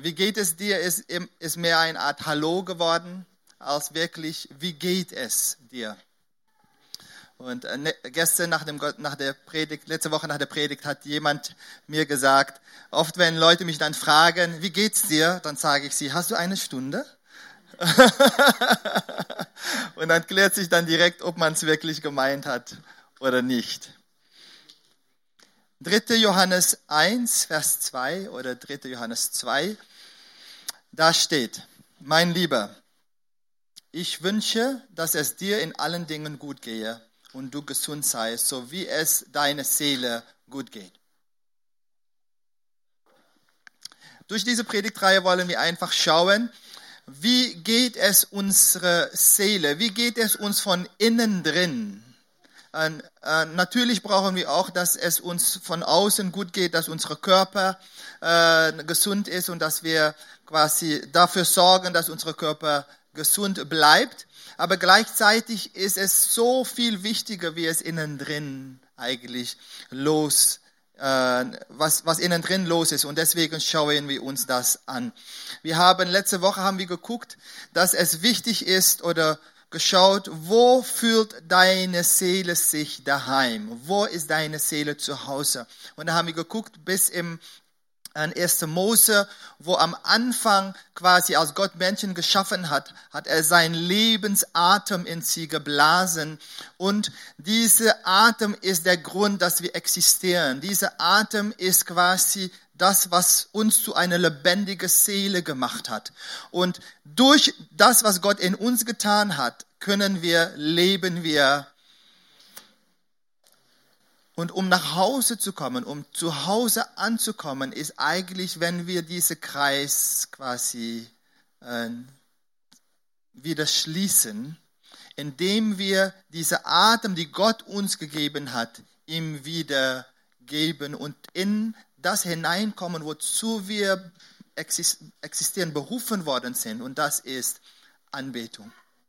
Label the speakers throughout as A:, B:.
A: wie geht es dir, ist mehr eine Art Hallo geworden, als wirklich, wie geht es dir? Und gestern letzte Woche nach der Predigt hat jemand mir gesagt, oft wenn Leute mich dann fragen, wie geht's dir, dann sage ich sie, hast du eine Stunde? Und dann klärt sich dann direkt, ob man es wirklich gemeint hat oder nicht. 3. Johannes 1, Vers 2 oder 3. Johannes 2, da steht, mein Lieber, ich wünsche, dass es dir in allen Dingen gut gehe und du gesund seist, so wie es deiner Seele gut geht. Durch diese Predigtreihe wollen wir einfach schauen, wie geht es unserer Seele, wie geht es uns von innen drin. Natürlich brauchen wir auch, dass es uns von außen gut geht, dass unser Körper gesund ist und dass wir quasi dafür sorgen, dass unser Körper gesund bleibt. Aber gleichzeitig ist es so viel wichtiger, wie es innen drin eigentlich was innen drin los ist. Und deswegen schauen wir uns das an. Letzte Woche haben wir geguckt, dass es wichtig ist oder geschaut, wo fühlt deine Seele sich daheim? Wo ist deine Seele zu Hause? Und da haben wir geguckt bis im 1. Mose, wo am Anfang quasi, als Gott Menschen geschaffen hat, hat er seinen Lebensatem in sie geblasen. Und dieser Atem ist der Grund, dass wir existieren. Dieser Atem ist quasi das, was uns zu einer lebendigen Seele gemacht hat. Und durch das, was Gott in uns getan hat, leben wir. Und um nach Hause zu kommen, um zu Hause anzukommen, ist eigentlich, wenn wir diesen Kreis quasi wieder schließen, indem wir diese Atem, die Gott uns gegeben hat, ihm wieder geben und in das hineinkommen, wozu wir existieren, berufen worden sind. Und das ist Anbetung.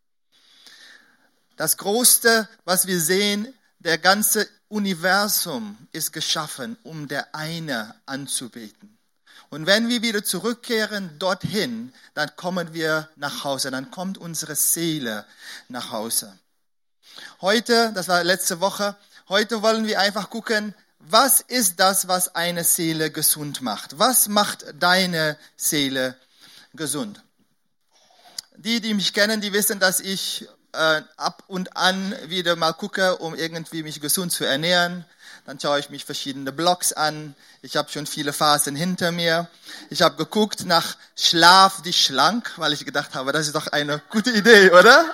A: Das Größte, was wir sehen, der ganze Universum ist geschaffen, um der eine anzubeten. Und wenn wir wieder zurückkehren dorthin, dann kommen wir nach Hause, dann kommt unsere Seele nach Hause. Heute, das war letzte Woche, heute wollen wir einfach gucken, was ist das, was eine Seele gesund macht? Was macht deine Seele gesund? Die mich kennen, die wissen, dass ich ab und an wieder mal gucke, um irgendwie mich gesund zu ernähren. Dann schaue ich mich verschiedene Blogs an. Ich habe schon viele Phasen hinter mir. Ich habe geguckt nach Schlaf dich schlank, weil ich gedacht habe, das ist doch eine gute Idee, oder?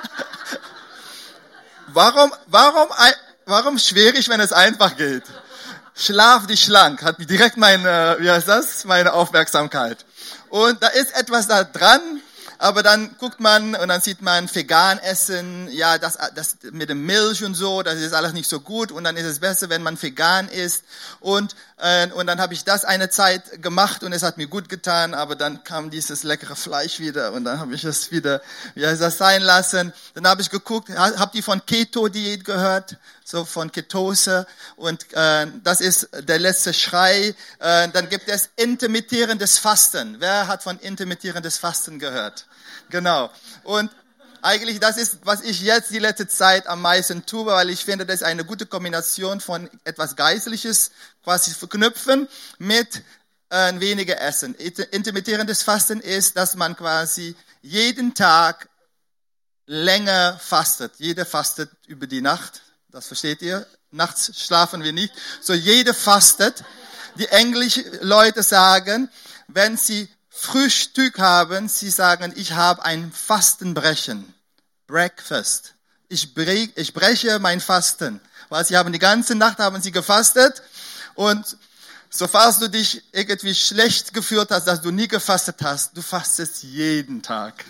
A: Warum schwierig, wenn es einfach geht? Schlaf dich schlank hat direkt meine Aufmerksamkeit. Und da ist etwas da dran. Aber dann guckt man und dann sieht man vegan essen, ja, das mit dem Milch und so, das ist alles nicht so gut und dann ist es besser, wenn man vegan isst und dann habe ich das eine Zeit gemacht und es hat mir gut getan, aber dann kam dieses leckere Fleisch wieder und dann habe ich es wieder, sein lassen. Dann habe ich geguckt, habt ihr von Keto-Diät gehört? So von Ketose und das ist der letzte Schrei. Dann gibt es intermittierendes Fasten. Wer hat von intermittierendes Fasten gehört? Genau. Und eigentlich das ist, was ich jetzt die letzte Zeit am meisten tue, weil ich finde, das ist eine gute Kombination von etwas Geistliches, quasi verknüpfen mit weniger Essen. Intermittierendes Fasten ist, dass man quasi jeden Tag länger fastet. Jeder fastet über die Nacht. Das versteht ihr? Nachts schlafen wir nicht. So jeder fastet. Die englischen Leute sagen, wenn sie Frühstück haben, sie sagen, ich habe ein Fastenbrechen. Breakfast. Ich breche mein Fasten. Weil sie haben die ganze Nacht haben sie gefastet und so falls du dich irgendwie schlecht gefühlt hast, dass du nie gefastet hast, du fastest jeden Tag.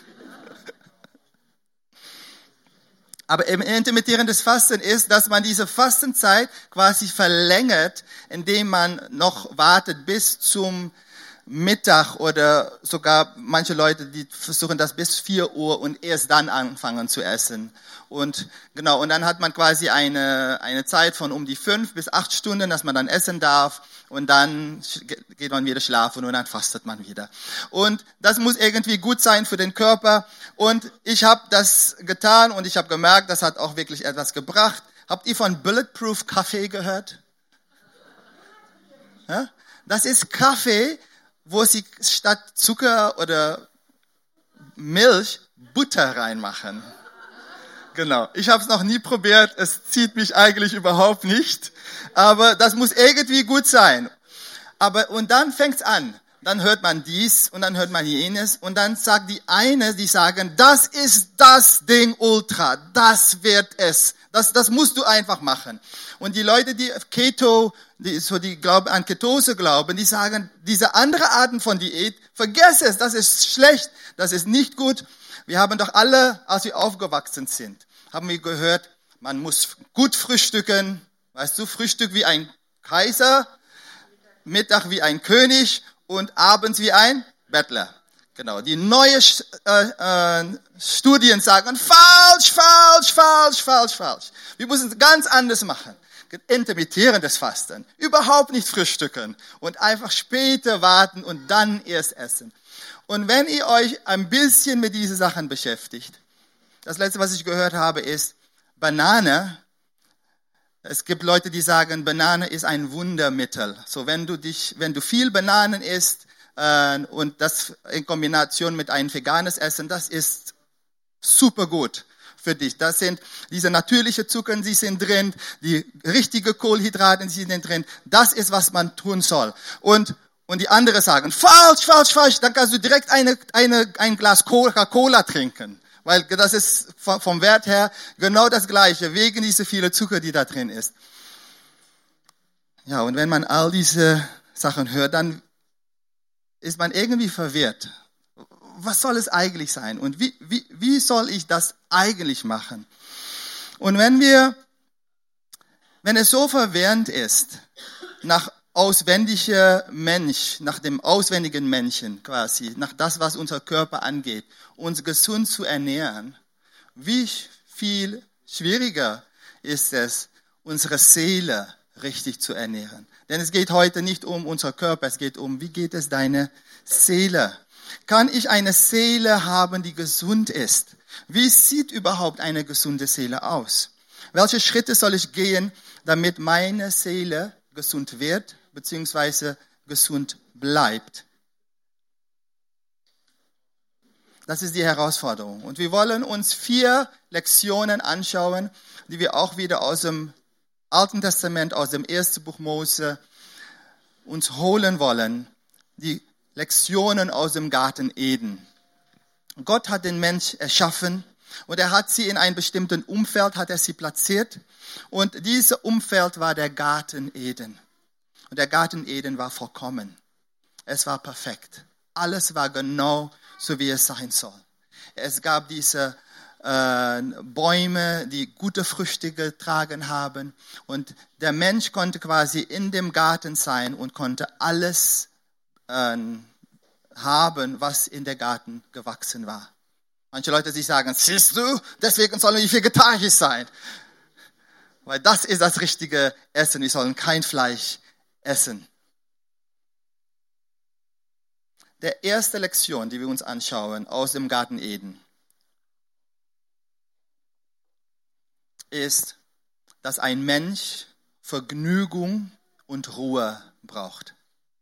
A: Aber im intermittierendes Fasten ist, dass man diese Fastenzeit quasi verlängert, indem man noch wartet bis zum Mittag oder sogar manche Leute, die versuchen das bis 4 Uhr und erst dann anfangen zu essen. Und genau, und dann hat man quasi eine Zeit von um die 5 bis 8 Stunden, dass man dann essen darf und dann geht man wieder schlafen und dann fastet man wieder. Und das muss irgendwie gut sein für den Körper und ich habe das getan und ich habe gemerkt, das hat auch wirklich etwas gebracht. Habt ihr von Bulletproof Kaffee gehört? Ja? Das ist Kaffee, wo sie statt Zucker oder Milch Butter reinmachen. Genau. Ich habe es noch nie probiert. Es zieht mich eigentlich überhaupt nicht. Aber das muss irgendwie gut sein. Und dann fängt's an. Dann hört man dies und dann hört man jenes und dann sagt die sagen, das ist das Ding Ultra. Das wird es. Das musst du einfach machen. Und die Leute, die an Ketose glauben, die sagen, diese andere Arten von Diät, vergess es, das ist schlecht, das ist nicht gut. Wir haben doch alle, als wir aufgewachsen sind, haben wir gehört, man muss gut frühstücken, weißt du, Frühstück wie ein Kaiser, Mittag wie ein König und abends wie ein Bettler. Genau, die neuen Studien sagen, falsch. Wir müssen es ganz anders machen. Intermittierendes Fasten, überhaupt nicht frühstücken und einfach später warten und dann erst essen. Und wenn ihr euch ein bisschen mit diesen Sachen beschäftigt, das Letzte, was ich gehört habe, ist Banane. Es gibt Leute, die sagen, Banane ist ein Wundermittel. So, wenn du viel Bananen isst, und das in Kombination mit einem veganes Essen, das ist super gut für dich. Das sind diese natürlichen Zucker, sie sind drin, die richtigen Kohlenhydrate, sie sind drin. Das ist, was man tun soll. Und die anderen sagen, falsch. Dann kannst du direkt ein Glas Coca-Cola trinken. Weil das ist vom Wert her genau das Gleiche, wegen dieser vielen Zucker, die da drin ist. Ja, und wenn man all diese Sachen hört, dann ist man irgendwie verwirrt. Was soll es eigentlich sein? Und wie soll ich das eigentlich machen? Und wenn es so verwirrend ist, nach dem auswendigen Menschen quasi, nach das, was unser Körper angeht, uns gesund zu ernähren, wie viel schwieriger ist es, unsere Seele richtig zu ernähren. Denn es geht heute nicht um unser Körper, es geht um, wie geht es deine Seele? Kann ich eine Seele haben, die gesund ist? Wie sieht überhaupt eine gesunde Seele aus? Welche Schritte soll ich gehen, damit meine Seele gesund wird, beziehungsweise gesund bleibt? Das ist die Herausforderung. Und wir wollen uns 4 Lektionen anschauen, die wir auch wieder aus dem Alten Testament, aus dem 1. Buch Mose uns holen wollen, die Lektionen aus dem Garten Eden. Gott hat den Mensch erschaffen und er hat sie in einem bestimmten Umfeld, hat er sie platziert und dieses Umfeld war der Garten Eden. Und der Garten Eden war vollkommen. Es war perfekt. Alles war genau so, wie es sein soll. Es gab diese Bäume, die gute Früchte getragen haben. Und der Mensch konnte quasi in dem Garten sein und konnte alles haben, was in der Garten gewachsen war. Manche Leute sich sagen, siehst du, deswegen sollen wir vegetarisch sein. Weil das ist das richtige Essen. Wir sollen kein Fleisch essen. Der erste Lektion, die wir uns anschauen aus dem Garten Eden, ist, dass ein Mensch Vergnügung und Ruhe braucht.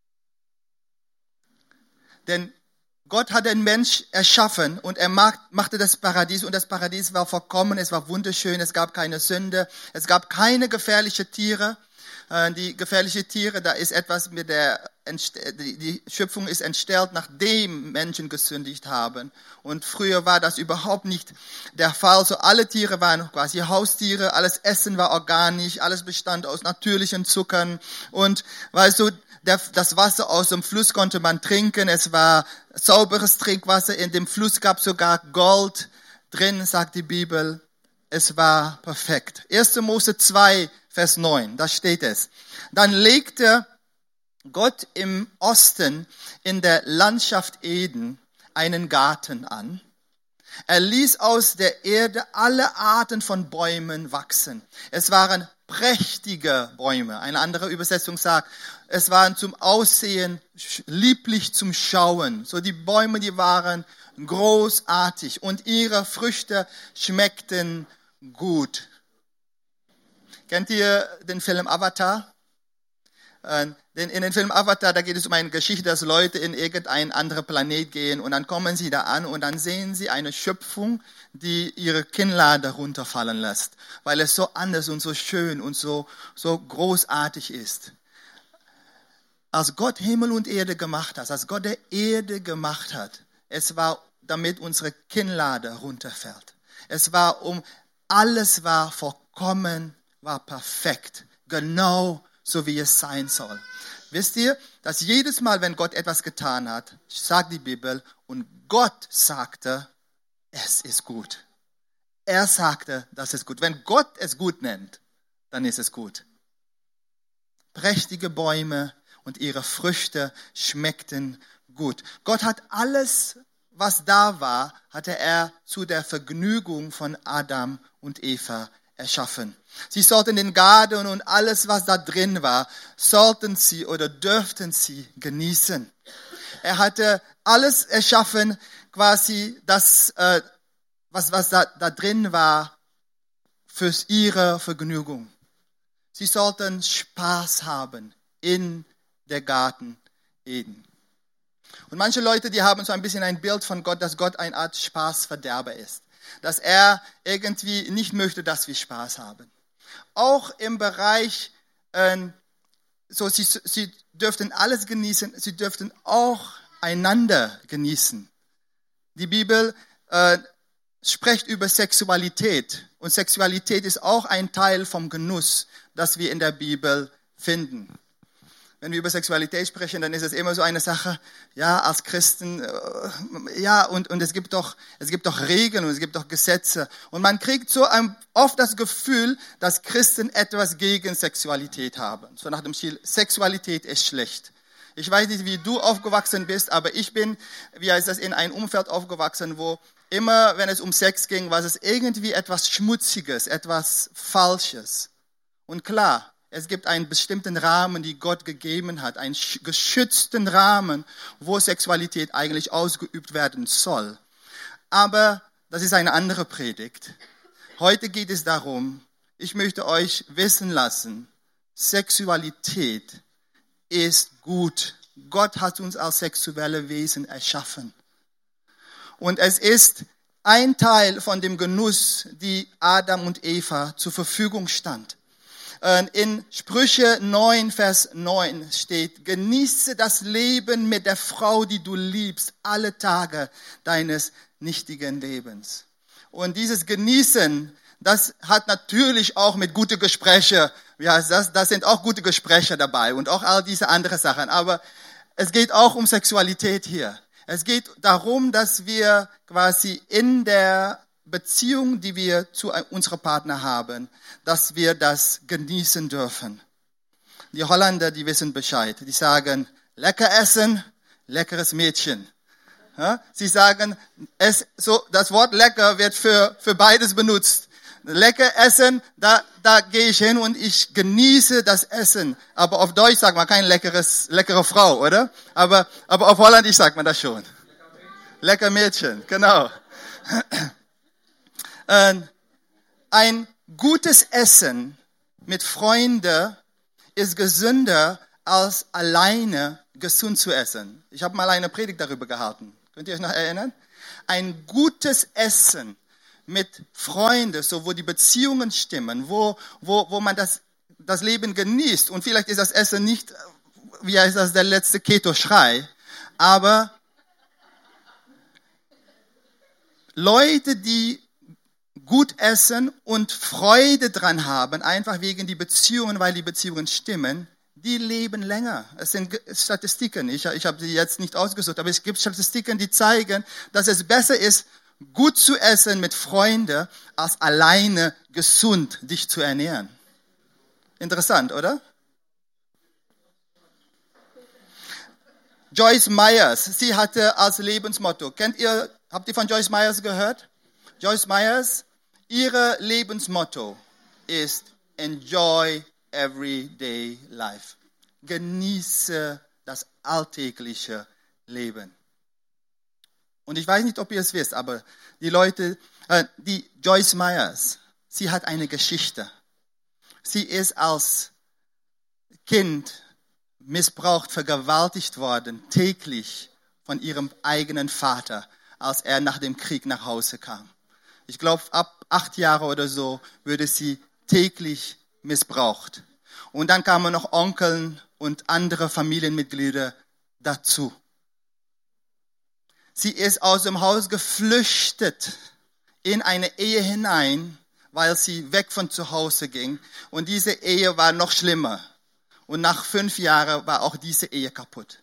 A: Denn Gott hat den Mensch erschaffen und er machte das Paradies und das Paradies war vollkommen, es war wunderschön, es gab keine Sünde, es gab keine gefährlichen Tiere. Die gefährlichen Tiere, da ist etwas mit die Schöpfung ist entstellt, nachdem Menschen gesündigt haben. Und früher war das überhaupt nicht der Fall. So alle Tiere waren quasi Haustiere, alles Essen war organisch, alles bestand aus natürlichen Zuckern. Und weißt du, das Wasser aus dem Fluss konnte man trinken, es war sauberes Trinkwasser, in dem Fluss gab sogar Gold drin, sagt die Bibel. Es war perfekt. 1. Mose 2, Vers 9, da steht es. Dann legte Gott im Osten in der Landschaft Eden einen Garten an. Er ließ aus der Erde alle Arten von Bäumen wachsen. Es waren prächtige Bäume. Eine andere Übersetzung sagt, es waren zum Aussehen lieblich zum Schauen. So die Bäume, die waren großartig und ihre Früchte schmeckten gut. Kennt ihr den Film Avatar? Denn in dem Film Avatar, da geht es um eine Geschichte, dass Leute in irgendeinen anderen Planet gehen und dann kommen sie da an und dann sehen sie eine Schöpfung, die ihre Kinnlade runterfallen lässt, weil es so anders und so schön und so großartig ist. Als Gott Himmel und Erde gemacht hat, als Gott der Erde gemacht hat, es war, damit unsere Kinnlade runterfällt. Alles war vollkommen, war perfekt, genau so wie es sein soll. Wisst ihr, dass jedes Mal, wenn Gott etwas getan hat, sagt die Bibel, und Gott sagte, es ist gut. Er sagte, das ist gut. Wenn Gott es gut nennt, dann ist es gut. Prächtige Bäume und ihre Früchte schmeckten gut. Gott hat alles, was da war, hatte er zu der Vergnügung von Adam und Eva erschaffen. Sie sollten den Garten und alles, was da drin war, sollten sie oder dürften sie genießen. Er hatte alles erschaffen, quasi das, was da drin war, für ihre Vergnügung. Sie sollten Spaß haben in der Garten Eden. Und manche Leute, die haben so ein bisschen ein Bild von Gott, dass Gott eine Art Spaßverderber ist. Dass er irgendwie nicht möchte, dass wir Spaß haben. Auch im Bereich, sie dürften alles genießen, sie dürften auch einander genießen. Die Bibel spricht über Sexualität und Sexualität ist auch ein Teil vom Genuss, das wir in der Bibel finden. Wenn wir über Sexualität sprechen, dann ist es immer so eine Sache, ja, als Christen, ja, und es gibt doch Regeln und es gibt doch Gesetze. Und man kriegt so oft das Gefühl, dass Christen etwas gegen Sexualität haben. So nach dem Stil, Sexualität ist schlecht. Ich weiß nicht, wie du aufgewachsen bist, aber ich bin, in einem Umfeld aufgewachsen, wo immer, wenn es um Sex ging, war es irgendwie etwas Schmutziges, etwas Falsches. Und klar, es gibt einen bestimmten Rahmen, die Gott gegeben hat, einen geschützten Rahmen, wo Sexualität eigentlich ausgeübt werden soll. Aber das ist eine andere Predigt. Heute geht es darum, ich möchte euch wissen lassen, Sexualität ist gut. Gott hat uns als sexuelle Wesen erschaffen. Und es ist ein Teil von dem Genuss, die Adam und Eva zur Verfügung stand. In Sprüche 9, Vers 9 steht, genieße das Leben mit der Frau, die du liebst, alle Tage deines nichtigen Lebens. Und dieses Genießen, das hat natürlich auch mit gute Gespräche, das sind auch gute Gespräche dabei und auch all diese anderen Sachen. Aber es geht auch um Sexualität hier. Es geht darum, dass wir quasi in der Beziehung, die wir zu unserem Partner haben, dass wir das genießen dürfen. Die Holländer, die wissen Bescheid. Die sagen, lecker essen, leckeres Mädchen. Ja? Sie sagen, das Wort lecker wird für beides benutzt. Lecker essen, da gehe ich hin und ich genieße das Essen. Aber auf Deutsch sagt man kein leckere Frau, oder? Aber auf Holländisch sagt man das schon. Lecker Mädchen, genau. Ein gutes Essen mit Freunden ist gesünder als alleine gesund zu essen. Ich habe mal eine Predigt darüber gehalten. Könnt ihr euch noch erinnern? Ein gutes Essen mit Freunden, so wo die Beziehungen stimmen, wo man das Leben genießt. Und vielleicht ist das Essen nicht, der letzte Keto-Schrei, aber Leute, die gut essen und Freude dran haben, einfach wegen die Beziehungen, weil die Beziehungen stimmen, die leben länger. Es sind Statistiken, ich habe sie jetzt nicht ausgesucht, aber es gibt Statistiken, die zeigen, dass es besser ist, gut zu essen mit Freunden, als alleine gesund dich zu ernähren. Interessant, oder? Joyce Myers, sie hatte als Lebensmotto, habt ihr von Joyce Myers gehört? Joyce Myers, ihre Lebensmotto ist Enjoy Everyday Life. Genieße das alltägliche Leben. Und ich weiß nicht, ob ihr es wisst, aber die Joyce Myers, sie hat eine Geschichte. Sie ist als Kind missbraucht, vergewaltigt worden, täglich von ihrem eigenen Vater, als er nach dem Krieg nach Hause kam. Ich glaube, ab 8 Jahre oder so wurde sie täglich missbraucht. Und dann kamen noch Onkeln und andere Familienmitglieder dazu. Sie ist aus dem Haus geflüchtet in eine Ehe hinein, weil sie weg von zu Hause ging. Und diese Ehe war noch schlimmer. Und nach 5 Jahren war auch diese Ehe kaputt.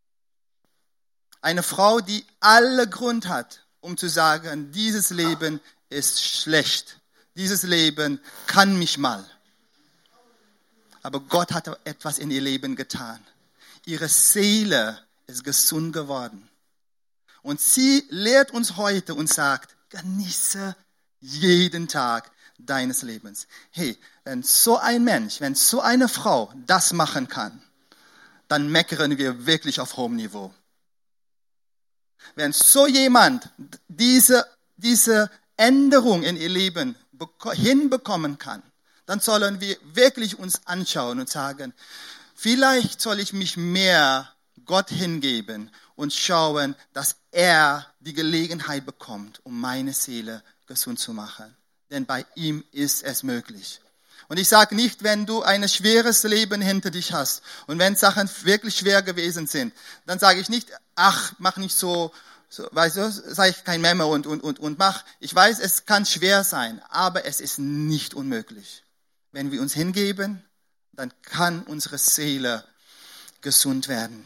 A: Eine Frau, die alle Grund hat, um zu sagen, dieses Leben ist schlecht. Dieses Leben kann mich mal. Aber Gott hat etwas in ihr Leben getan. Ihre Seele ist gesund geworden. Und sie lehrt uns heute und sagt, genieße jeden Tag deines Lebens. Hey, wenn so ein Mensch, wenn so eine Frau das machen kann, dann meckern wir wirklich auf hohem Niveau. Wenn so jemand diese Änderung in ihr Leben hinbekommen kann, dann sollen wir wirklich uns anschauen und sagen, vielleicht soll ich mich mehr Gott hingeben und schauen, dass er die Gelegenheit bekommt, um meine Seele gesund zu machen. Denn bei ihm ist es möglich. Und ich sage nicht, wenn du ein schweres Leben hinter dich hast und wenn Sachen wirklich schwer gewesen sind, dann sage ich nicht, ach, mach nicht so weißt du, sei ich kein Memme und mach. Ich weiß, es kann schwer sein, aber es ist nicht unmöglich. Wenn wir uns hingeben, dann kann unsere Seele gesund werden.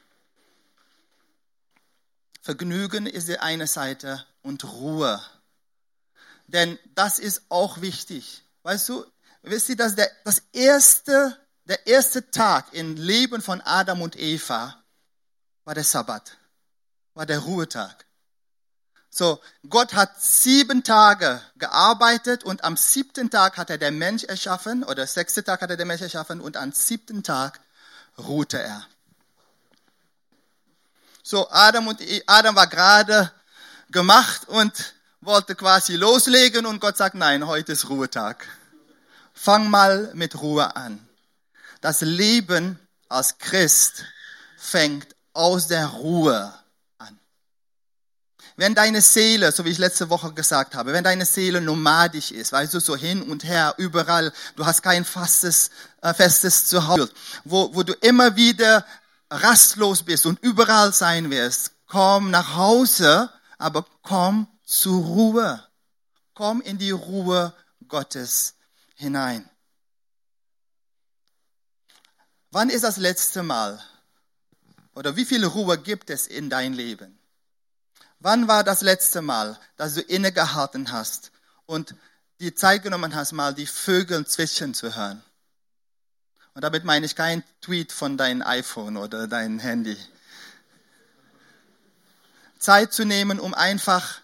A: Vergnügen ist die eine Seite und Ruhe. Denn das ist auch wichtig. Weißt du, wisst ihr, dass der erste Tag im Leben von Adam und Eva war der Sabbat, war der Ruhetag. So, Gott hat 7 Tage gearbeitet und am 7. Tag hat er den Mensch erschaffen, oder 6. Tag hat er den Mensch erschaffen und am 7. Tag ruhte er. So, Adam war gerade gemacht und wollte quasi loslegen und Gott sagt, nein, heute ist Ruhetag. Fang mal mit Ruhe an. Das Leben als Christ fängt aus der Ruhe an. Wenn deine Seele, so wie ich letzte Woche gesagt habe, wenn deine Seele nomadisch ist, weißt du, so hin und her, überall, du hast kein festes Zuhause, wo du immer wieder rastlos bist und überall sein wirst, komm nach Hause, aber komm zur Ruhe. Komm in die Ruhe Gottes hinein. Wann ist das letzte Mal oder wie viel Ruhe gibt es in dein Leben? Wann war das letzte Mal, dass du innegehalten hast und die Zeit genommen hast, mal die Vögel zwitschern zu hören? Und damit meine ich kein Tweet von deinem iPhone oder deinem Handy. Zeit zu nehmen, um einfach,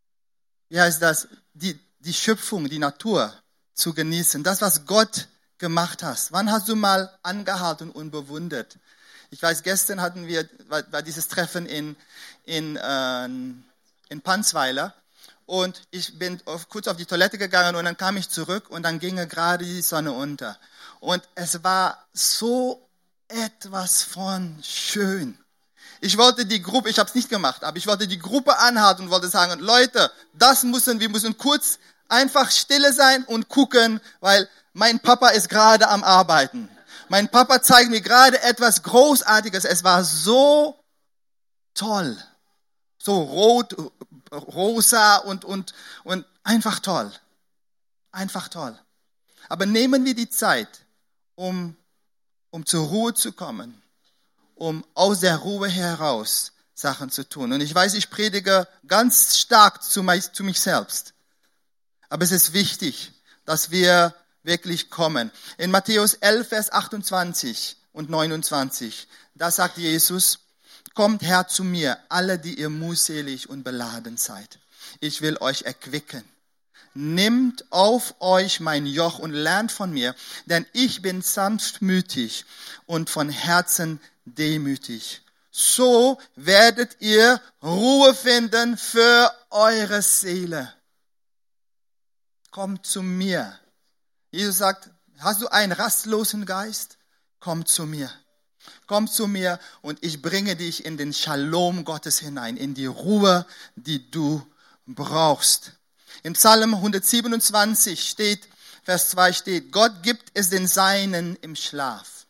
A: die Schöpfung, die Natur zu genießen. Das, was Gott gemacht hat. Wann hast du mal angehalten und bewundert? Ich weiß, gestern war dieses Treffen in Pansweiler. Und ich bin kurz auf die Toilette gegangen und dann kam ich zurück und dann ging gerade die Sonne unter. Und es war so etwas von schön. Ich habe es nicht gemacht, aber ich wollte die Gruppe anhalten und wollte sagen, Leute, wir müssen kurz einfach stille sein und gucken, weil mein Papa ist gerade am Arbeiten. Mein Papa zeigt mir gerade etwas Großartiges. Es war so toll. So rot, rosa und einfach toll. Einfach toll. Aber nehmen wir die Zeit, um zur Ruhe zu kommen, um aus der Ruhe heraus Sachen zu tun. Und ich weiß, ich predige ganz stark zu mich selbst. Aber es ist wichtig, dass wir wirklich kommen. In Matthäus 11, Vers 28 und 29, da sagt Jesus, Kommt her zu mir, alle, die ihr mühselig und beladen seid. Ich will euch erquicken. Nehmt auf euch mein Joch und lernt von mir, denn ich bin sanftmütig und von Herzen demütig. So werdet ihr Ruhe finden für eure Seele. Kommt zu mir. Jesus sagt, hast du einen rastlosen Geist? Komm zu mir. Komm zu mir und ich bringe dich in den Shalom Gottes hinein, in die Ruhe, die du brauchst. Im Psalm 127 steht, Vers 2 steht, Gott gibt es den Seinen im Schlaf.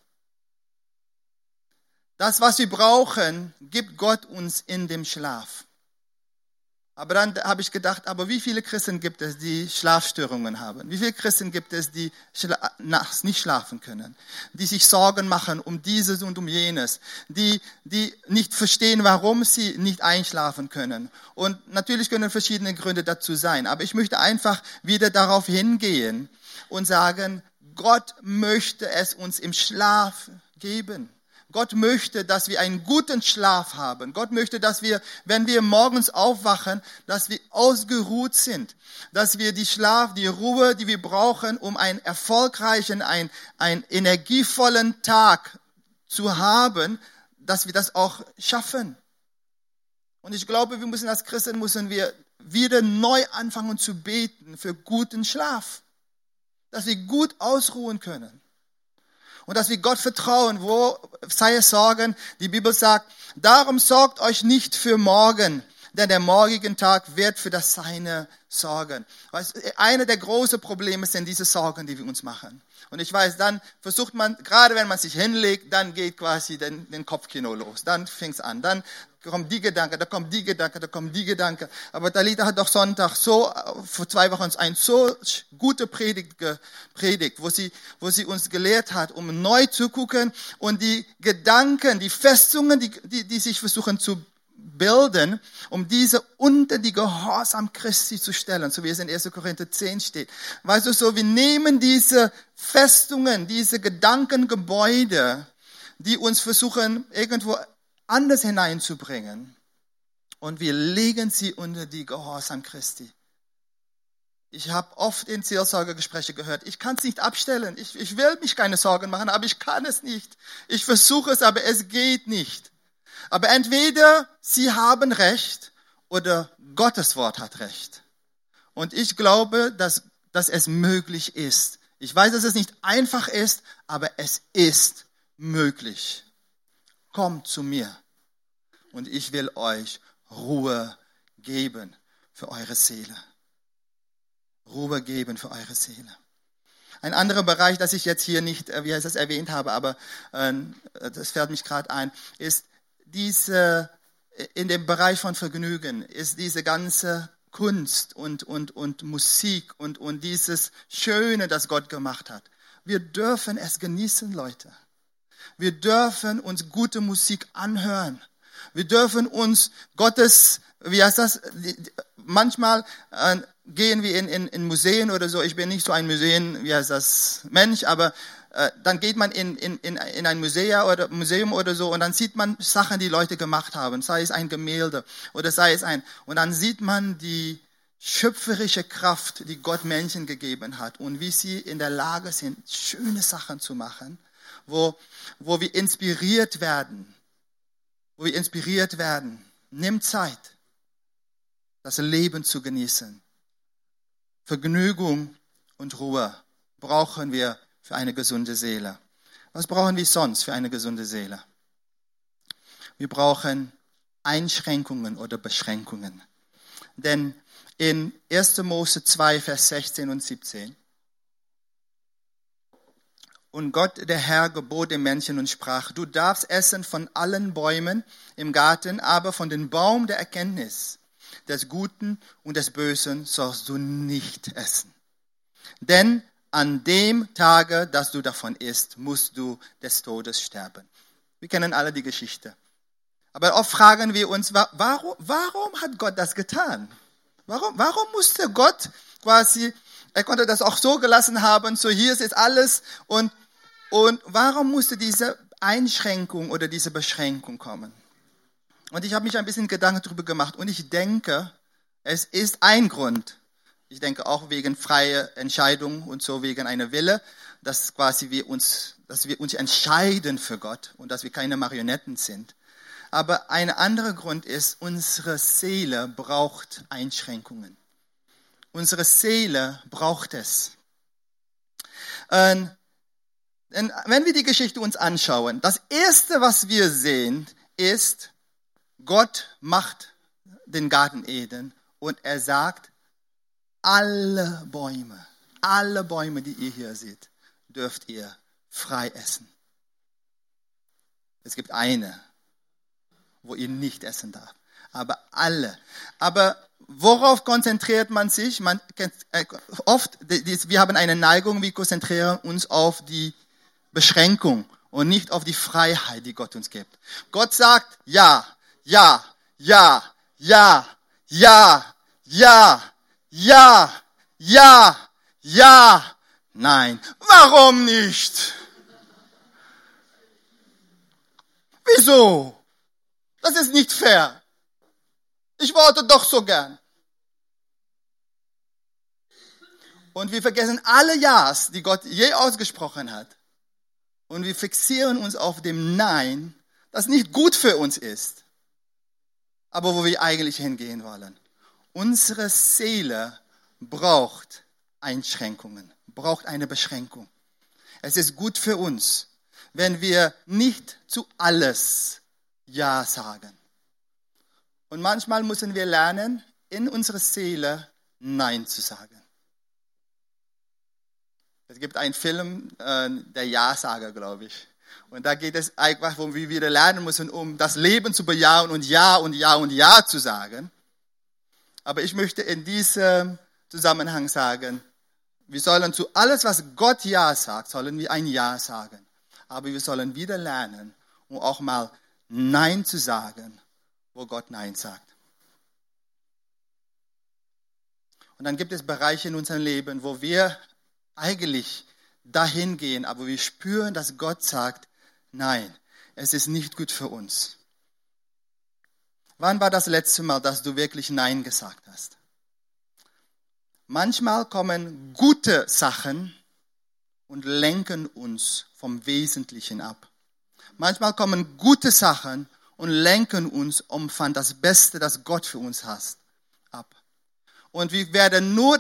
A: Das, was wir brauchen, gibt Gott uns in dem Schlaf. Aber dann habe ich gedacht, aber wie viele Christen gibt es, die Schlafstörungen haben? Wie viele Christen gibt es, die nachts nicht schlafen können? Die sich Sorgen machen um dieses und um jenes? Die nicht verstehen, warum sie nicht einschlafen können? Und natürlich können verschiedene Gründe dazu sein. Aber ich möchte einfach wieder darauf hingehen und sagen, Gott möchte es uns im Schlaf geben. Gott möchte, dass wir einen guten Schlaf haben. Gott möchte, dass wir, wenn wir morgens aufwachen, dass wir ausgeruht sind. Dass wir die Ruhe, die wir brauchen, um einen erfolgreichen, einen energievollen Tag zu haben, dass wir das auch schaffen. Und ich glaube, wir müssen als Christen wieder neu anfangen zu beten für guten Schlaf. Dass wir gut ausruhen können. Und dass wir Gott vertrauen, wo sei es Sorgen. Die Bibel sagt, darum sorgt euch nicht für morgen, denn der morgige Tag wird für das Seine sorgen. Eine der großen Probleme sind diese Sorgen, die wir uns machen. Und ich weiß, dann versucht man, gerade wenn man sich hinlegt, dann geht quasi den Kopfkino los. Dann fängt's an. Dann kommt die Gedanke, da kommt die Gedanke, da kommt die Gedanke. Aber Talita hat doch Sonntag vor 2 Wochen eine so gute Predigt gepredigt, wo sie uns gelehrt hat, um neu zu gucken und die Gedanken, die Festungen, die sich versuchen zu bilden, um diese unter die Gehorsam Christi zu stellen, so wie es in 1. Korinther 10 steht. Weißt du, so wir nehmen diese Festungen, diese Gedankengebäude, die uns versuchen, irgendwo anders hineinzubringen, und wir legen sie unter die Gehorsam Christi. Ich habe oft in Seelsorgegespräche gehört, ich kann es nicht abstellen, ich will mich keine Sorgen machen, aber ich kann es nicht. Ich versuche es, aber es geht nicht. Aber entweder sie haben Recht oder Gottes Wort hat Recht. Und ich glaube, dass es möglich ist. Ich weiß, dass es nicht einfach ist, aber es ist möglich. Kommt zu mir und ich will euch Ruhe geben für eure Seele. Ruhe geben für eure Seele. Ein anderer Bereich, das ich jetzt hier nicht, erwähnt habe, aber das fällt mich gerade ein, ist in dem Bereich von Vergnügen, ist diese ganze Kunst und Musik und dieses Schöne, das Gott gemacht hat. Wir dürfen es genießen, Leute. Wir dürfen uns gute Musik anhören. Wir dürfen uns Gottes, manchmal gehen wir in Museen oder so. Ich bin nicht so ein Mensch, aber dann geht man in ein Museum oder so und dann sieht man Sachen, die Leute gemacht haben, sei es ein Gemälde oder und dann sieht man die schöpferische Kraft, die Gott Menschen gegeben hat und wie sie in der Lage sind, schöne Sachen zu machen, wo wir inspiriert werden. Nimm Zeit, das Leben zu genießen. Vergnügung und Ruhe brauchen wir für eine gesunde Seele. Was brauchen wir sonst für eine gesunde Seele? Wir brauchen Einschränkungen oder Beschränkungen. Denn in 1. Mose 2, Vers 16 und 17 und Gott, der Herr, gebot dem Menschen und sprach, du darfst essen von allen Bäumen im Garten, aber von dem Baum der Erkenntnis des Guten und des Bösen sollst du nicht essen. Denn an dem Tage, dass du davon isst, musst du des Todes sterben. Wir kennen alle die Geschichte. Aber oft fragen wir uns, warum hat Gott das getan? Warum musste Gott er konnte das auch so gelassen haben, so hier ist jetzt alles und warum musste diese Einschränkung oder diese Beschränkung kommen? Und ich habe mich ein bisschen Gedanken darüber gemacht. Und ich denke, es ist ein Grund. Ich denke auch wegen freier Entscheidung und so, wegen einer Wille, dass wir uns entscheiden für Gott und dass wir keine Marionetten sind. Aber ein anderer Grund ist, unsere Seele braucht Einschränkungen. Unsere Seele braucht es. Denn wenn wir die Geschichte uns anschauen, das Erste, was wir sehen, ist, Gott macht den Garten Eden und er sagt, alle Bäume, die ihr hier seht, dürft ihr frei essen. Es gibt eine, wo ihr nicht essen darf. Aber alle. Aber worauf konzentriert man sich? Wir haben eine Neigung, wir konzentrieren uns auf die Beschränkung und nicht auf die Freiheit, die Gott uns gibt. Gott sagt, ja, ja, ja, ja, ja, ja, ja, ja, ja, nein. Warum nicht? Wieso? Das ist nicht fair. Ich wollte doch so gern. Und wir vergessen alle Ja's, die Gott je ausgesprochen hat. Und wir fixieren uns auf dem Nein, das nicht gut für uns ist, aber wo wir eigentlich hingehen wollen. Unsere Seele braucht Einschränkungen, braucht eine Beschränkung. Es ist gut für uns, wenn wir nicht zu alles Ja sagen. Und manchmal müssen wir lernen, in unserer Seele Nein zu sagen. Es gibt einen Film, der Ja-Sager, glaube ich. Und da geht es einfach, wo wir wieder lernen müssen, um das Leben zu bejahen und Ja und Ja und Ja zu sagen. Aber ich möchte in diesem Zusammenhang sagen, wir sollen zu alles, was Gott Ja sagt, sollen wir ein Ja sagen. Aber wir sollen wieder lernen, um auch mal Nein zu sagen, wo Gott Nein sagt. Und dann gibt es Bereiche in unserem Leben, wo wir eigentlich dahin gehen, aber wir spüren, dass Gott sagt, nein, es ist nicht gut für uns. Wann war das letzte Mal, dass du wirklich Nein gesagt hast? Manchmal kommen gute Sachen und lenken uns vom Wesentlichen ab. Manchmal kommen gute Sachen und lenken uns von das Beste, das Gott für uns hat, ab. Und wir werden nur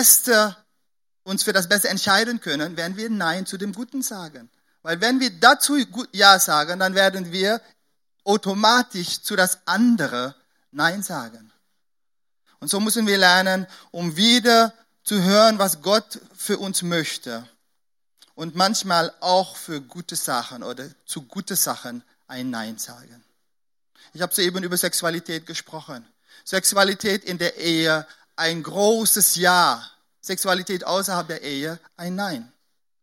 A: uns für das Beste entscheiden können, wenn wir Nein zu dem Guten sagen. Weil wenn wir dazu Ja sagen, dann werden wir automatisch zu das andere Nein sagen. Und so müssen wir lernen, um wieder zu hören, was Gott für uns möchte. Und manchmal auch für gute Sachen oder zu gute Sachen ein Nein sagen. Ich habe soeben über Sexualität gesprochen. Sexualität in der Ehe, ein großes Ja. Sexualität außerhalb der Ehe, ein Nein.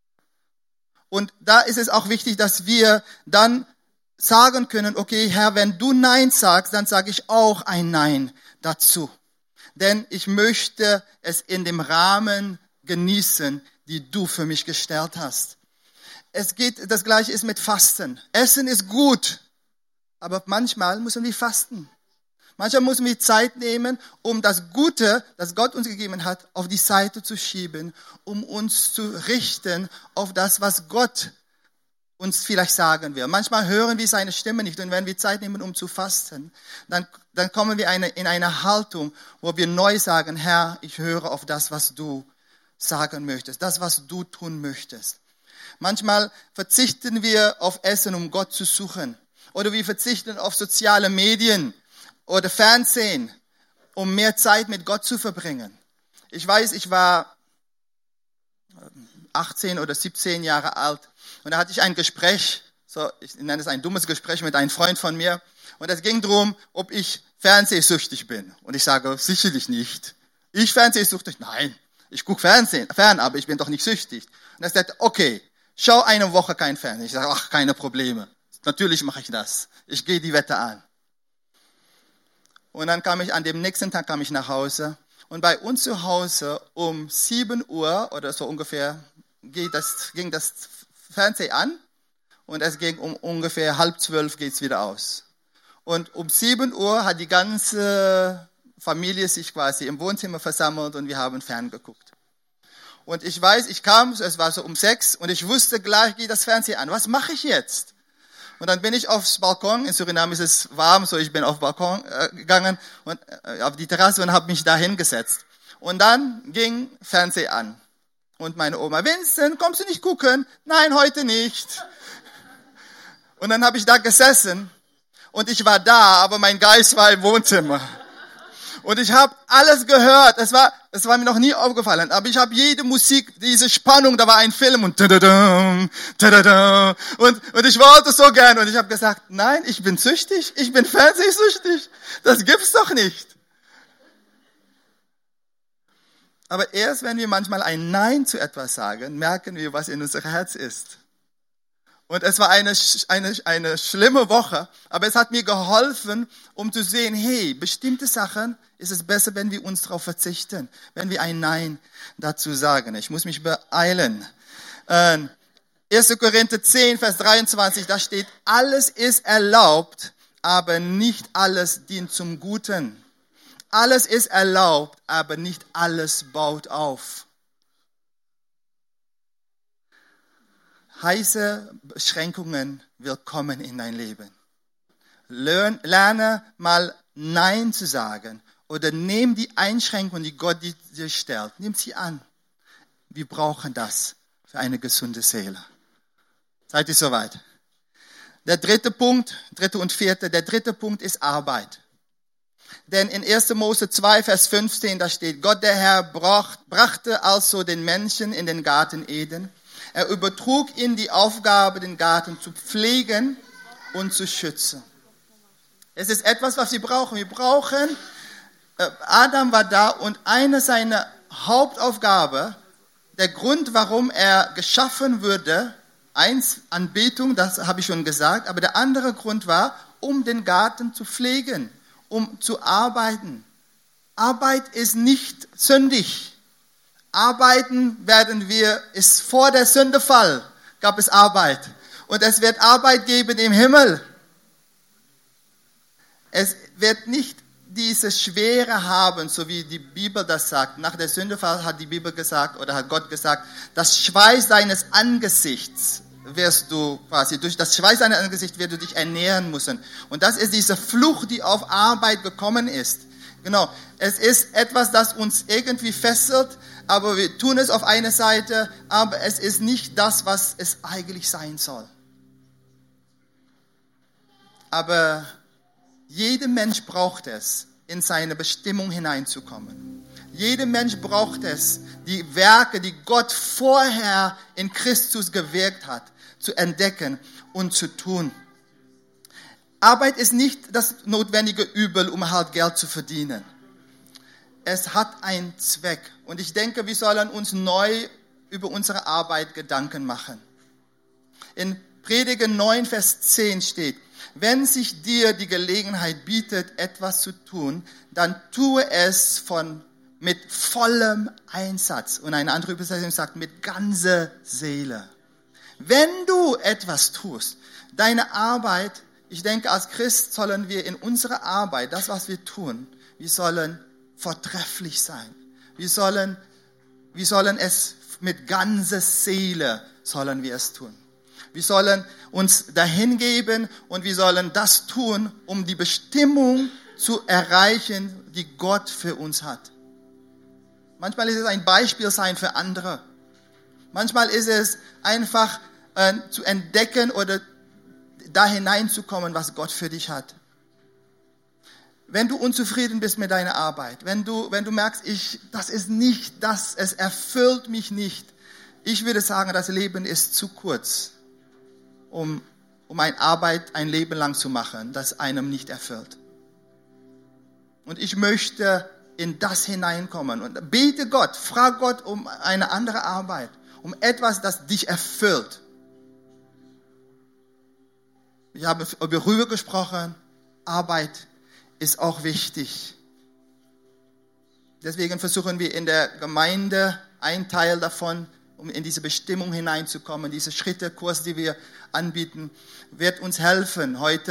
A: Und da ist es auch wichtig, dass wir dann sagen können, okay, Herr, wenn du Nein sagst, dann sage ich auch ein Nein dazu. Denn ich möchte es in dem Rahmen genießen, die du für mich gestellt hast. Das Gleiche ist mit Fasten. Essen ist gut, aber manchmal müssen wir fasten. Manchmal müssen wir Zeit nehmen, um das Gute, das Gott uns gegeben hat, auf die Seite zu schieben, um uns zu richten auf das, was Gott uns vielleicht sagen will. Manchmal hören wir seine Stimme nicht und wenn wir Zeit nehmen, um zu fasten, dann kommen wir in eine Haltung, wo wir neu sagen, Herr, ich höre auf das, was du sagen möchtest, das, was du tun möchtest. Manchmal verzichten wir auf Essen, um Gott zu suchen. Oder wir verzichten auf soziale Medien oder Fernsehen, um mehr Zeit mit Gott zu verbringen. Ich weiß, ich war 18 oder 17 Jahre alt und da hatte ich ein Gespräch, ich nenne es ein dummes Gespräch mit einem Freund von mir und es ging darum, ob ich fernsehsüchtig bin. Und ich sage, sicherlich nicht. Ich fernsehsüchtig? Nein, ich gucke fern, aber ich bin doch nicht süchtig. Und er sagte, okay, schau eine Woche kein Fernsehen. Ich sage, ach, keine Probleme. Natürlich mache ich das. Ich gehe die Wette an. Und dann an dem nächsten Tag kam ich nach Hause. Und bei uns zu Hause um 7 Uhr oder so ungefähr ging das Fernsehen an. Und es ging um ungefähr 11:30 geht's wieder aus. Und um 7 Uhr hat die ganze Familie sich quasi im Wohnzimmer versammelt und wir haben ferngeguckt. Und ich weiß, ich kam, es war so um 6 und ich wusste gleich, geht das Fernsehen an. Was mache ich jetzt? Und dann bin ich aufs Balkon. In Suriname ist es warm, so ich bin auf den Balkon gegangen und auf die Terrasse und habe mich da hingesetzt. Und dann ging Fernsehen an. Und meine Oma, Vincent, kommst du nicht gucken? Nein, heute nicht. Und dann habe ich da gesessen und ich war da, aber mein Geist war im Wohnzimmer. Und ich habe alles gehört. Es war mir noch nie aufgefallen. Aber ich habe jede Musik, diese Spannung, da war ein Film und tadadam, tadadam. Und ich wollte so gern. Und ich habe gesagt, nein, ich bin süchtig. Ich bin fernsehsüchtig. Das gibt's doch nicht. Aber erst wenn wir manchmal ein Nein zu etwas sagen, merken wir, was in unserem Herz ist. Und es war eine schlimme Woche, aber es hat mir geholfen, um zu sehen, hey, bestimmte Sachen ist es besser, wenn wir uns darauf verzichten, wenn wir ein Nein dazu sagen. Ich muss mich beeilen. 1. Korinther 10, Vers 23, da steht, alles ist erlaubt, aber nicht alles dient zum Guten. Alles ist erlaubt, aber nicht alles baut auf. Heiße Beschränkungen willkommen in dein Leben. Lerne mal Nein zu sagen oder nimm die Einschränkungen, die Gott dir stellt, nimm sie an. Wir brauchen das für eine gesunde Seele. Seid ihr soweit? Der dritte Punkt ist Arbeit. Denn in 1. Mose 2, Vers 15, da steht, Gott der Herr brachte also den Menschen in den Garten Eden. Er übertrug ihnen die Aufgabe, den Garten zu pflegen und zu schützen. Es ist etwas, was wir brauchen. Adam war da und eine seiner Hauptaufgabe, der Grund, warum er geschaffen wurde, Anbetung, das habe ich schon gesagt, aber der andere Grund war, um den Garten zu pflegen, um zu arbeiten. Arbeit ist nicht sündig. Arbeiten ist vor der Sündefall, gab es Arbeit. Und es wird Arbeit geben im Himmel. Es wird nicht diese Schwere haben, so wie die Bibel das sagt. Nach der Sündefall hat die Bibel gesagt, oder hat Gott gesagt, das Schweiß deines Angesichts wirst du quasi, durch das Schweiß deines Angesichts wirst du dich ernähren müssen. Und das ist diese Flucht, die auf Arbeit gekommen ist. Genau. Es ist etwas, das uns irgendwie fesselt, aber wir tun es auf einer Seite, aber es ist nicht das, was es eigentlich sein soll. Aber jeder Mensch braucht es, in seine Bestimmung hineinzukommen. Jeder Mensch braucht es, die Werke, die Gott vorher in Christus gewirkt hat, zu entdecken und zu tun. Arbeit ist nicht das notwendige Übel, um halt Geld zu verdienen. Es hat einen Zweck. Und ich denke, wir sollen uns neu über unsere Arbeit Gedanken machen. In Prediger 9, Vers 10 steht, wenn sich dir die Gelegenheit bietet, etwas zu tun, dann tue es mit vollem Einsatz. Und eine andere Übersetzung sagt, mit ganzer Seele. Wenn du etwas tust, deine Arbeit, ich denke, als Christ sollen wir in unserer Arbeit, das, was wir tun, wir sollen vortrefflich sein. Wir sollen es mit ganzer Seele, sollen wir es tun. Wir sollen uns dahin geben und wir sollen das tun, um die Bestimmung zu erreichen, die Gott für uns hat. Manchmal ist es ein Beispiel sein für andere. Manchmal ist es einfach zu entdecken oder da hineinzukommen, was Gott für dich hat. Wenn du unzufrieden bist mit deiner Arbeit, wenn du merkst, das ist nicht das, es erfüllt mich nicht. Ich würde sagen, das Leben ist zu kurz, um eine Arbeit ein Leben lang zu machen, das einem nicht erfüllt. Und ich möchte in das hineinkommen und bete Gott, frag Gott um eine andere Arbeit, um etwas, das dich erfüllt. Ich habe darüber gesprochen, Arbeit ist auch wichtig. Deswegen versuchen wir in der Gemeinde ein Teil davon, um in diese Bestimmung hineinzukommen. Diese Schrittekurs, die wir anbieten, wird uns helfen, heute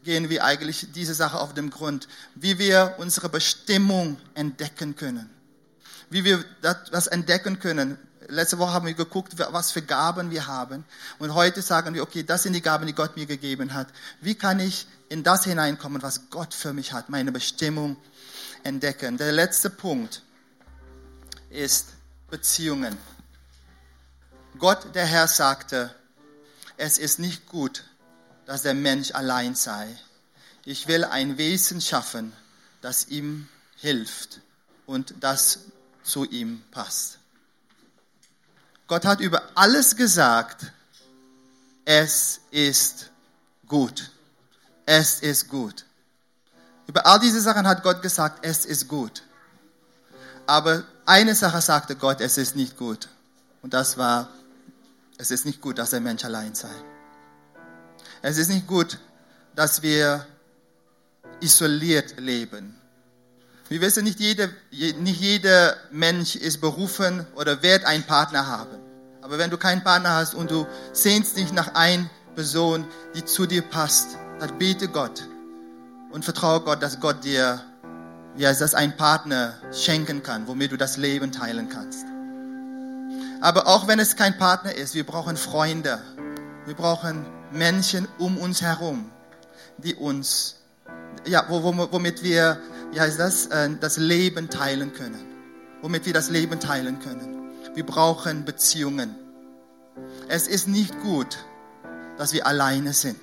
A: gehen wir eigentlich diese Sache auf den Grund, wie wir unsere Bestimmung entdecken können. Wie wir das entdecken können. Letzte Woche haben wir geguckt, was für Gaben wir haben. Und heute sagen wir, okay, das sind die Gaben, die Gott mir gegeben hat. Wie kann ich in das hineinkommen, was Gott für mich hat, meine Bestimmung entdecken? Der letzte Punkt ist Beziehungen. Gott, der Herr, sagte, es ist nicht gut, dass der Mensch allein sei. Ich will ein Wesen schaffen, das ihm hilft und das zu ihm passt. Gott hat über alles gesagt, es ist gut. Es ist gut. Über all diese Sachen hat Gott gesagt, es ist gut. Aber eine Sache sagte Gott, es ist nicht gut. Und das war, es ist nicht gut, dass der Mensch allein sei. Es ist nicht gut, dass wir isoliert leben. Wir wissen, nicht jeder Mensch ist berufen oder wird einen Partner haben. Aber wenn du keinen Partner hast und du sehnst dich nach einer Person, die zu dir passt, dann bete Gott und vertraue Gott, dass Gott dir einen Partner schenken kann, womit du das Leben teilen kannst. Aber auch wenn es kein Partner ist, wir brauchen Freunde. Wir brauchen Menschen um uns herum, die uns, womit wir, das Leben teilen können. Womit wir das Leben teilen können. Wir brauchen Beziehungen. Es ist nicht gut, dass wir alleine sind.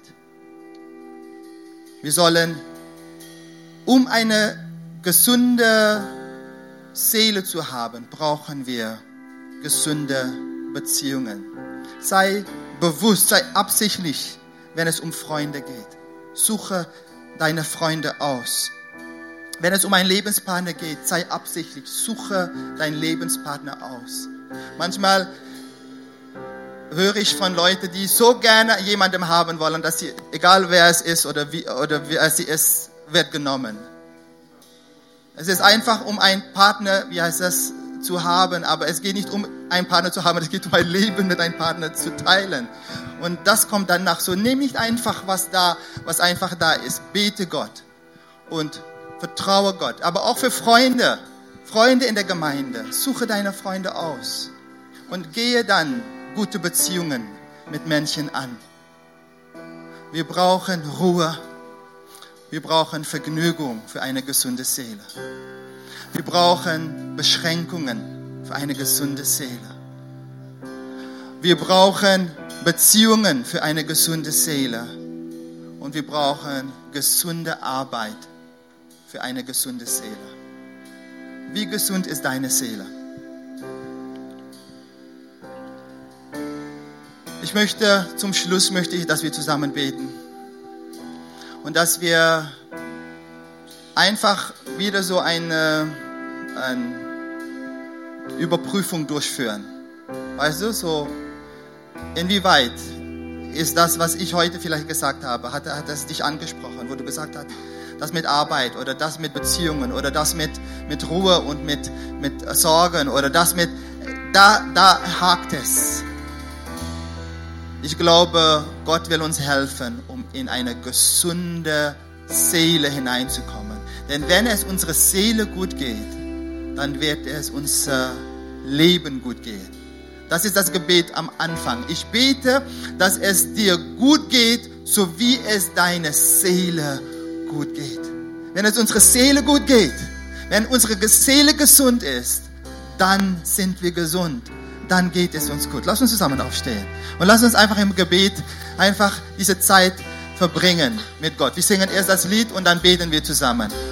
A: Wir sollen, um eine gesunde Seele zu haben, brauchen wir gesunde Beziehungen. Sei bewusst, sei absichtlich, wenn es um Freunde geht. Suche deine Freunde aus. Wenn es um einen Lebenspartner geht, sei absichtlich, suche deinen Lebenspartner aus. Manchmal höre ich von Leuten, die so gerne jemandem haben wollen, dass sie, egal wer es ist oder wie sie ist, wird genommen. Es ist einfach, um einen Partner, zu haben, aber es geht nicht um einen Partner zu haben, es geht um ein Leben mit einem Partner zu teilen. Und das kommt dann nach so, nimm nicht einfach was einfach da ist. Bete Gott und vertraue Gott. Aber auch für Freunde in der Gemeinde. Suche deine Freunde aus und gehe dann gute Beziehungen mit Menschen an. Wir brauchen Ruhe. Wir brauchen Vergnügung für eine gesunde Seele. Wir brauchen Beschränkungen für eine gesunde Seele. Wir brauchen Beziehungen für eine gesunde Seele. Und wir brauchen gesunde Arbeit für eine gesunde Seele. Wie gesund ist deine Seele? Zum Schluss möchte ich, dass wir zusammen beten. Und dass wir einfach wieder so eine Überprüfung durchführen. Weißt du, so inwieweit ist das, was ich heute vielleicht gesagt habe, hat es dich angesprochen, wo du gesagt hast, das mit Arbeit oder das mit Beziehungen oder das mit Ruhe und mit Sorgen oder das mit, da hakt es. Ich glaube, Gott will uns helfen, um in eine gesunde Seele hineinzukommen. Denn wenn es unserer Seele gut geht, dann wird es unser Leben gut gehen. Das ist das Gebet am Anfang. Ich bete, dass es dir gut geht, so wie es deiner Seele gut geht. Wenn es unserer Seele gut geht, wenn unsere Seele gesund ist, dann sind wir gesund. Dann geht es uns gut. Lass uns zusammen aufstehen. Und lass uns einfach im Gebet einfach diese Zeit verbringen mit Gott. Wir singen erst das Lied und dann beten wir zusammen.